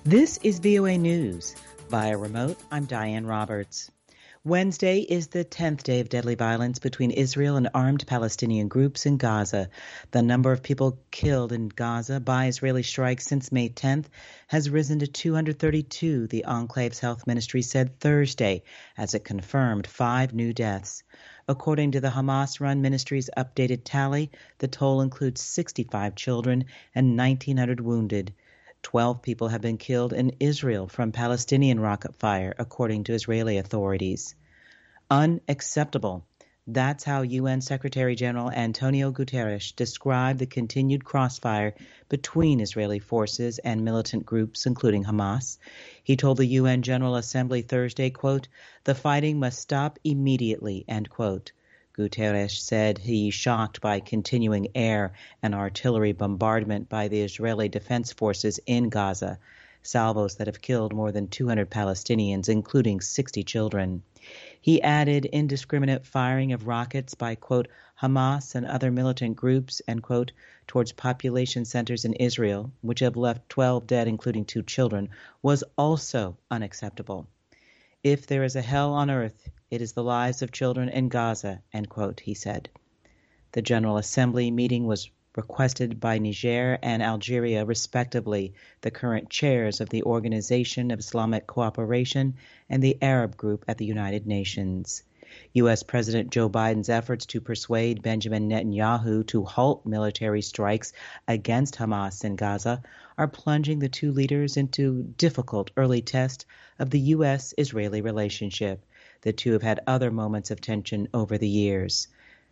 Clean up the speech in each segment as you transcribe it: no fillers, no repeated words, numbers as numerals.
This is VOA News. Via remote, I'm Diane Roberts. Wednesday is the 10th day of deadly violence between Israel and armed Palestinian groups in Gaza. The number of people killed in Gaza by Israeli strikes since May 10th has risen to 232, the Enclave's health ministry said Thursday, as it confirmed 5 new deaths. According to the Hamas-run ministry's updated tally, the toll includes 65 children and 1,900 wounded. 12 people have been killed in Israel from Palestinian rocket fire, according to Israeli authorities. Unacceptable. That's how UN Secretary General Antonio Guterres described the continued crossfire between Israeli forces and militant groups, including Hamas. He told the UN General Assembly Thursday, quote, "The fighting must stop immediately," end quote. Guterres said he's shocked by continuing air and artillery bombardment by the Israeli Defense Forces in Gaza, salvos that have killed more than 200 Palestinians, including 60 children. He added indiscriminate firing of rockets by, quote, Hamas and other militant groups, end quote, towards population centers in Israel, which have left 12 dead, including 2 children, was also unacceptable. If there is a hell on earth, it is the lives of children in Gaza, end quote, he said. The General Assembly meeting was requested by Niger and Algeria, respectively, the current chairs of the Organization of Islamic Cooperation and the Arab Group at the United Nations. U.S. President Joe Biden's efforts to persuade Benjamin Netanyahu to halt military strikes against Hamas in Gaza are plunging the two leaders into difficult early test of the U.S.-Israeli relationship. The two have had other moments of tension over the years.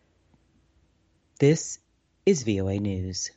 This is VOA News.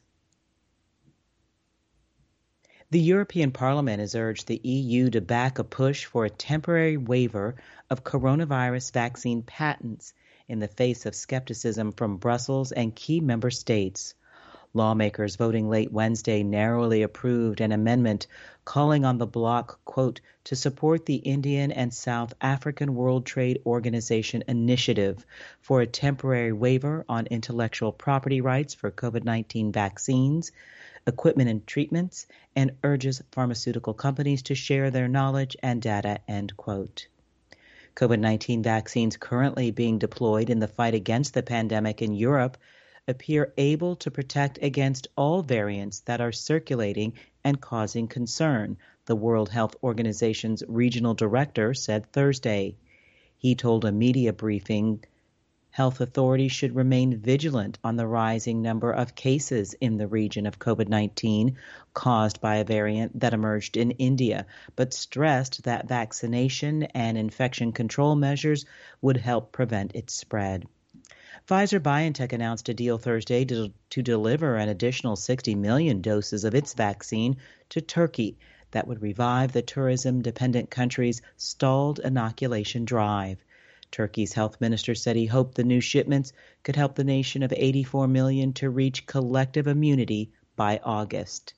The European Parliament has urged the EU to back a push for a temporary waiver of coronavirus vaccine patents in the face of skepticism from Brussels and key member states. Lawmakers voting late Wednesday narrowly approved an amendment calling on the bloc, quote, to support the Indian and South African World Trade Organization initiative for a temporary waiver on intellectual property rights for COVID-19 vaccines, equipment and treatments, and urges pharmaceutical companies to share their knowledge and data, end quote. COVID-19 vaccines currently being deployed in the fight against the pandemic in Europe appear able to protect against all variants that are circulating and causing concern, the World Health Organization's regional director said Thursday. He told a media briefing health authorities should remain vigilant on the rising number of cases in the region of COVID-19 caused by a variant that emerged in India, but stressed that vaccination and infection control measures would help prevent its spread. Pfizer-BioNTech announced a deal Thursday to deliver an additional 60 million doses of its vaccine to Turkey that would revive the tourism-dependent country's stalled inoculation drive. Turkey's health minister said he hoped the new shipments could help the nation of 84 million to reach collective immunity by August.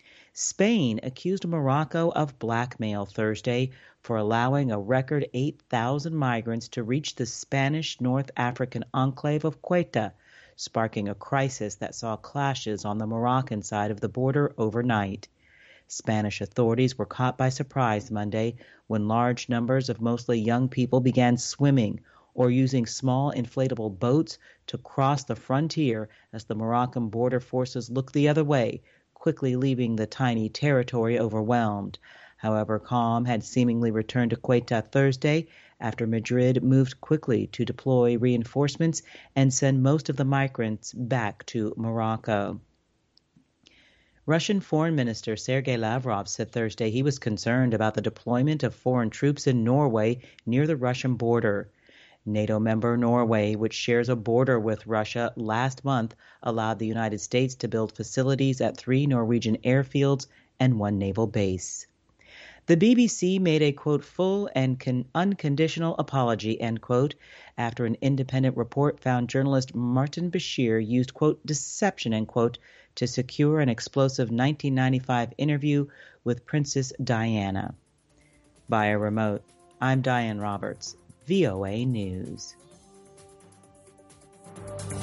Spain accused Morocco of blackmail Thursday for allowing a record 8,000 migrants to reach the Spanish North African enclave of Ceuta, sparking a crisis that saw clashes on the Moroccan side of the border overnight. Spanish authorities were caught by surprise Monday when large numbers of mostly young people began swimming or using small inflatable boats to cross the frontier as the Moroccan border forces looked the other way, quickly leaving the tiny territory overwhelmed. However, calm had seemingly returned to Ceuta Thursday after Madrid moved quickly to deploy reinforcements and send most of the migrants back to Morocco. Russian Foreign Minister Sergei Lavrov said Thursday he was concerned about the deployment of foreign troops in Norway near the Russian border. NATO member Norway, which shares a border with Russia, last month allowed the United States to build facilities at 3 Norwegian airfields and 1 naval base. The BBC made a, quote, full and unconditional apology, end quote, after an independent report found journalist Martin Bashir used, quote, deception, end quote, to secure an explosive 1995 interview with Princess Diana. Via remote, I'm Diane Roberts, VOA News.